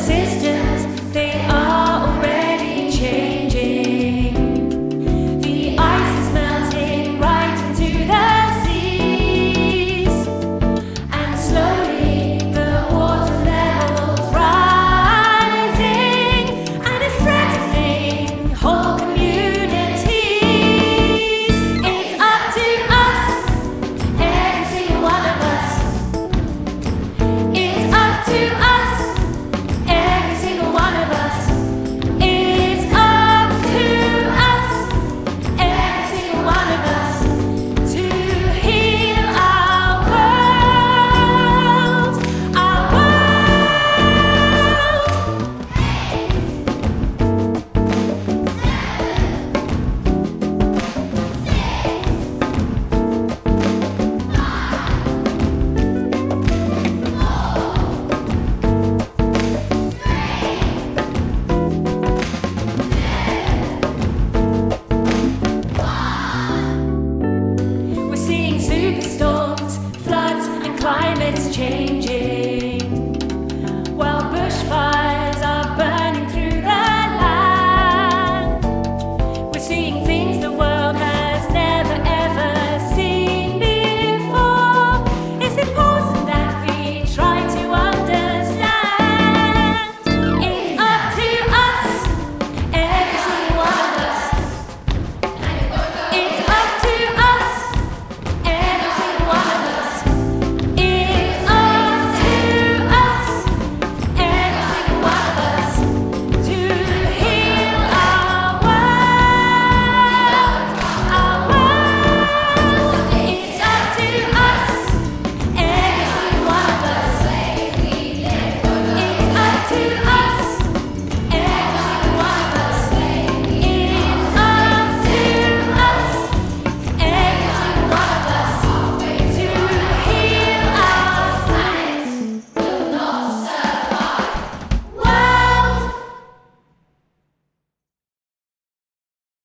systems, they are already changing. The ice is melting right into the seas, and slowly the water level's rising, and it's threatening whole communities. It's up to us, every single one of us. It's up to us, every single one of us. It's up to us, every single one of us, to heal our world, our We're seeing superstorms, floods, and climate's changing.